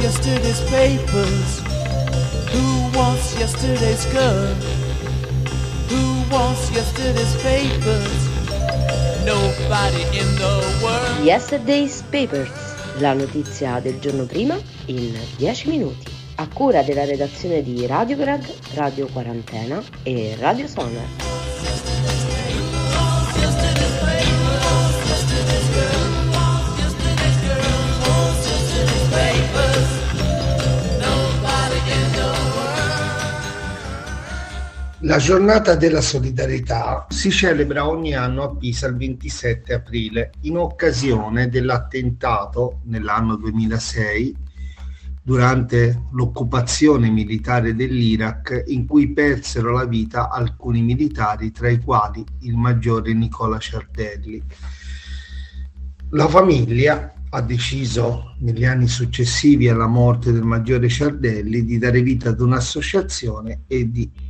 yesterday's papers? Who wants yesterday's girl? Who wants yesterday's papers? Nobody in the world. Yesterday's Papers, la notizia del giorno prima in 10 minuti. A cura della redazione di Radio Grad, Radio Quarantena e Radio Sonar. La giornata della solidarietà si celebra ogni anno a Pisa il 27 aprile in occasione dell'attentato nell'anno 2006 durante l'occupazione militare dell'Iraq, in cui persero la vita alcuni militari, tra i quali il maggiore Nicola Ciardelli. La famiglia ha deciso negli anni successivi alla morte del maggiore Ciardelli di dare vita ad un'associazione e di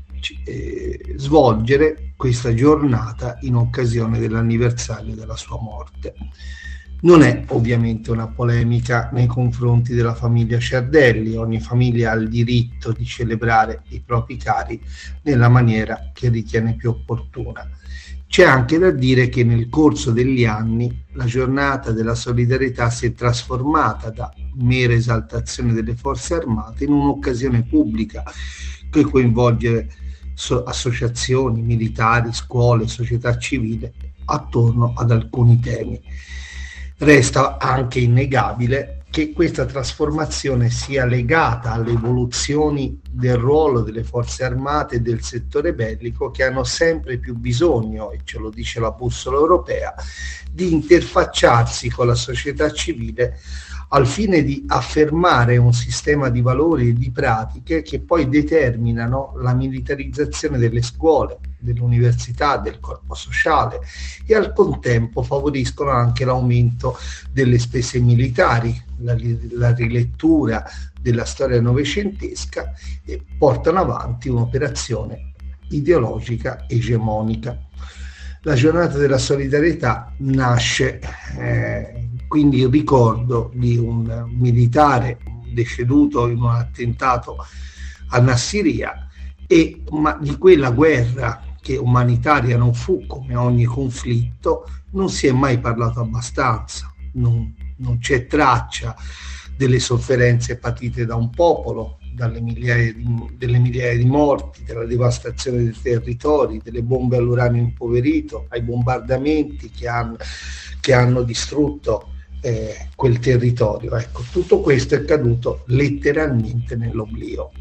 svolgere questa giornata in occasione dell'anniversario della sua morte. Non è ovviamente una polemica nei confronti della famiglia Ciardelli. Ogni famiglia ha il diritto di celebrare i propri cari nella maniera che ritiene più opportuna. C'è anche da dire che nel corso degli anni la giornata della solidarietà si è trasformata da mera esaltazione delle forze armate in un'occasione pubblica che coinvolge associazioni, militari, scuole, società civile attorno ad alcuni temi. Resta anche innegabile che questa trasformazione sia legata alle evoluzioni del ruolo delle forze armate e del settore bellico, che hanno sempre più bisogno, e ce lo dice la bussola europea, di interfacciarsi con la società civile al fine di affermare un sistema di valori e di pratiche che poi determinano la militarizzazione delle scuole, dell'università, del corpo sociale, e al contempo favoriscono anche l'aumento delle spese militari, la rilettura della storia novecentesca, e portano avanti un'operazione ideologica egemonica. La giornata della solidarietà nasce quindi il ricordo di un militare deceduto in un attentato a Nassiriya e di quella guerra che umanitaria non fu, come ogni conflitto. Non si è mai parlato abbastanza, non c'è traccia delle sofferenze patite da un popolo, delle migliaia di morti, della devastazione dei territori, delle bombe all'uranio impoverito, ai bombardamenti che hanno distrutto quel territorio. Ecco, tutto questo è caduto letteralmente nell'oblio.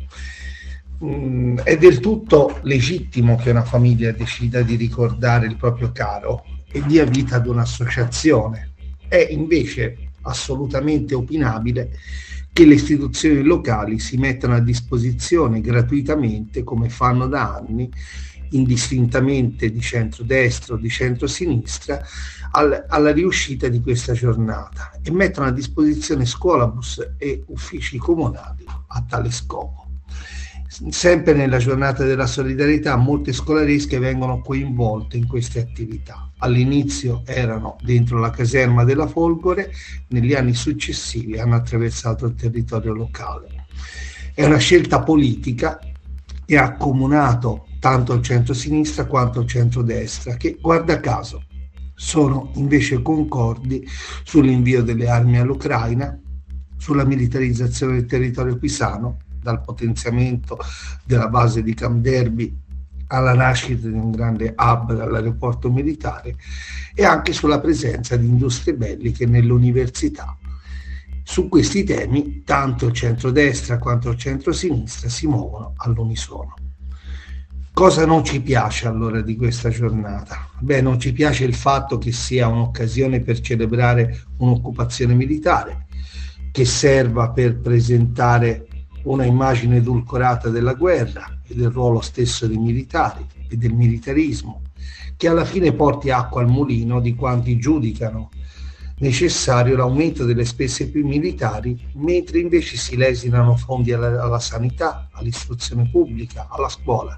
È del tutto legittimo che una famiglia decida di ricordare il proprio caro e dia vita ad un'associazione. È invece assolutamente opinabile che le istituzioni locali si mettano a disposizione gratuitamente, come fanno da anni, indistintamente di centrodestra o di centrosinistra, alla riuscita di questa giornata, e mettono a disposizione scuolabus e uffici comunali a tale scopo. Sempre nella giornata della solidarietà molte scolaresche vengono coinvolte in queste attività. All'inizio erano dentro la caserma della Folgore, negli anni successivi hanno attraversato il territorio locale. È una scelta politica e ha accomunato tanto il centro-sinistra quanto il centro-destra, che guarda caso sono invece concordi sull'invio delle armi all'Ucraina, sulla militarizzazione del territorio pisano, dal potenziamento della base di Camp Derby alla nascita di un grande hub all'aeroporto militare, e anche sulla presenza di industrie belliche nell'università. Su questi temi tanto il centrodestra quanto il centrosinistra si muovono all'unisono. Cosa non ci piace allora di questa giornata? Non ci piace il fatto che sia un'occasione per celebrare un'occupazione militare, che serva per presentare una immagine edulcorata della guerra e del ruolo stesso dei militari e del militarismo, che alla fine porti acqua al mulino di quanti giudicano necessario l'aumento delle spese più militari, mentre invece si lesinano fondi alla sanità, all'istruzione pubblica, alla scuola.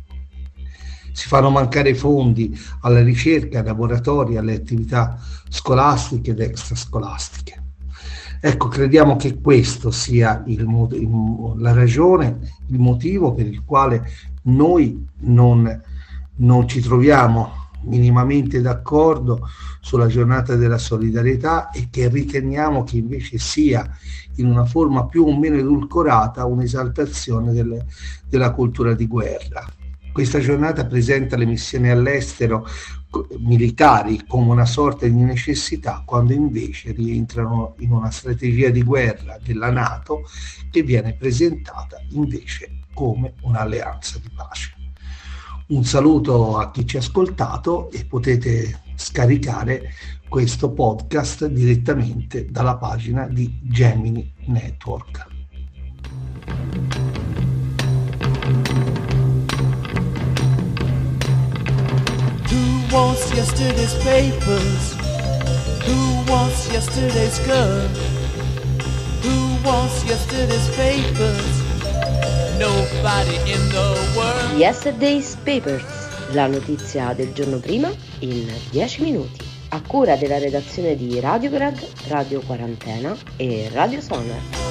Si fanno mancare fondi alla ricerca, ai laboratori, alle attività scolastiche ed extrascolastiche. Ecco, crediamo che questo sia la ragione, il motivo per il quale noi non ci troviamo minimamente d'accordo sulla giornata della solidarietà e che riteniamo che invece sia in una forma più o meno edulcorata un'esaltazione della cultura di guerra. Questa giornata presenta le missioni all'estero militari come una sorta di necessità, quando invece rientrano in una strategia di guerra della NATO che viene presentata invece come un'alleanza di pace. Un saluto a chi ci ha ascoltato e potete scaricare questo podcast direttamente dalla pagina di Gemini Network. Who wants yesterday's papers? Who wants yesterday's girl? Who wants yesterday's papers? Nobody in the world. Yesterday's Papers, la notizia del giorno prima in 10 minuti, a cura della redazione di Radio Grad, Radio Quarantena e Radio Sonar.